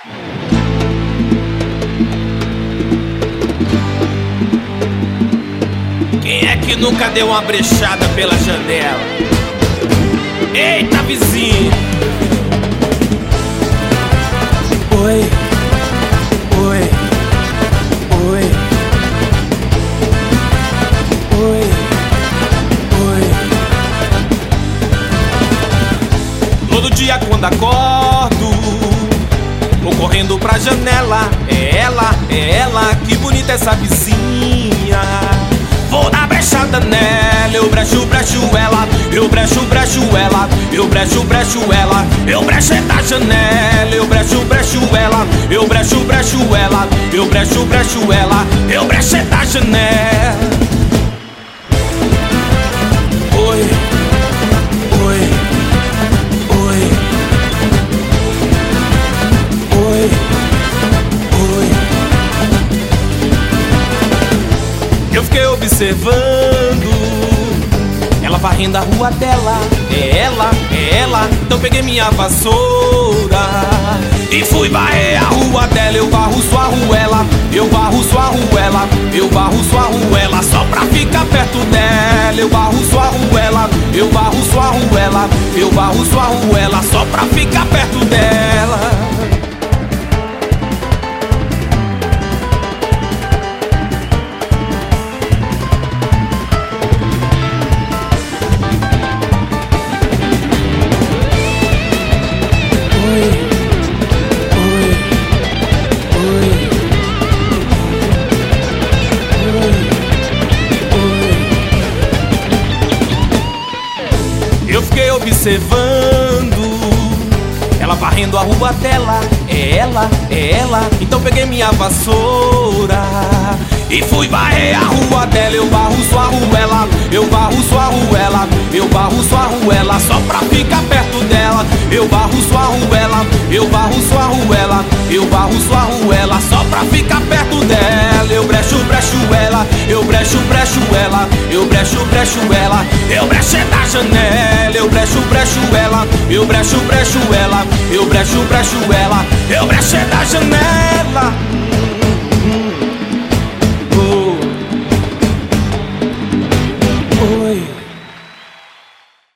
Quem é que nunca deu uma brechada pela janela? Eita, vizinho! Oi, oi, oi, oi, oi. Todo dia quando acordo, vou correndo pra janela. É ela, que bonita essa vizinha. Vou dar brechada nela, eu brecho ela, eu brecho ela, eu brecho ela, eu brecho da janela, eu brecho ela, eu brecho ela, eu brecho ela, eu brecho da janela. Oi, oi, oi, oi, oi. Eu fiquei observando ela varrendo a rua dela. É ela, então peguei minha vassoura e fui varrer a rua dela. Eu varro sua ruela, eu varro sua ruela, eu varro sua ruela, só pra ficar perto dela. Eu varro sua ruela, eu varro sua ruela, eu varro sua ruela, só pra ficar perto dela. Eu fiquei observando ela varrendo a rua dela. É ela, então peguei minha vassoura e fui varrer a rua dela. Eu varro sua ruela, eu varro sua ruela, eu varro sua ruela, só pra ficar perto dela. Eu varro sua ruela, eu varro sua ruela, eu varro sua ruela, só pra ficar perto dela. Eu brecho ela, eu brecho ela, eu brecho ela, eu brecho da janela. Eu brecho ela, eu brecho ela, eu brecho ela, eu brecho da janela.